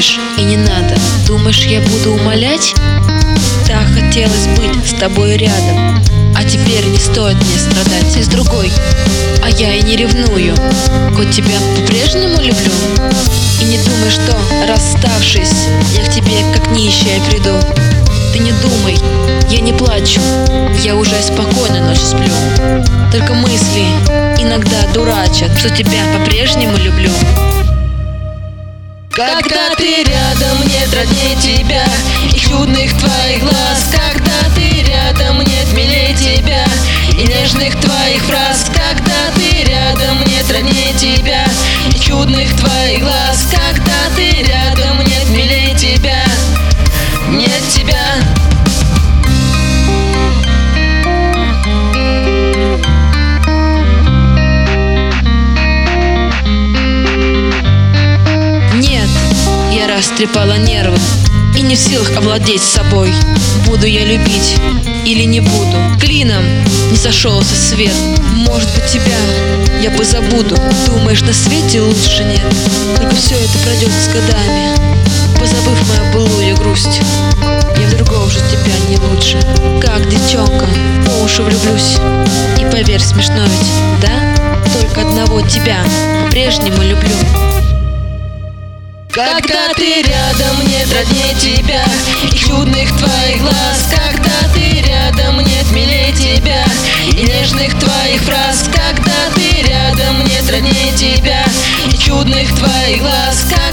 любишь и не надо. Думаешь, я буду умолять? Так хотелось быть с тобой рядом. А теперь не стоит мне страдать. Ты с другой, а я и не ревную, хоть тебя по-прежнему люблю. И не думай, что, расставшись, я к тебе как нищая приду. Ты не думай, я не плачу, я уже спокойно ночью сплю. Только мысли иногда дурачат, что тебя по-прежнему люблю. Когда ты рядом, нет родней тебя и чудных твоих глаз. Когда ты рядом, нет милей тебя и нежных твоих фраз. Когда ты рядом, нет родней тебя и чудных твоих глаз. Когда ты рядом, нет милей тебя, нет тебя. Растрепала нервы и не в силах овладеть собой. Буду я любить или не буду? Клином не сошелся свет. Может быть, тебя я позабуду. Думаешь, на свете лучше нет? Только все это пройдет с годами, позабыв мою былую грусть. Я в другого уже тебя не лучше. Как девчонка по уши влюблюсь. И поверь, смешно ведь, да? Только одного тебя по-прежнему люблю. Когда ты рядом, нет родней тебя и чудных твоих глаз. Когда ты рядом, нет милей тебя и нежных твоих фраз. Когда ты рядом, нет родней тебя и чудных твоих глаз.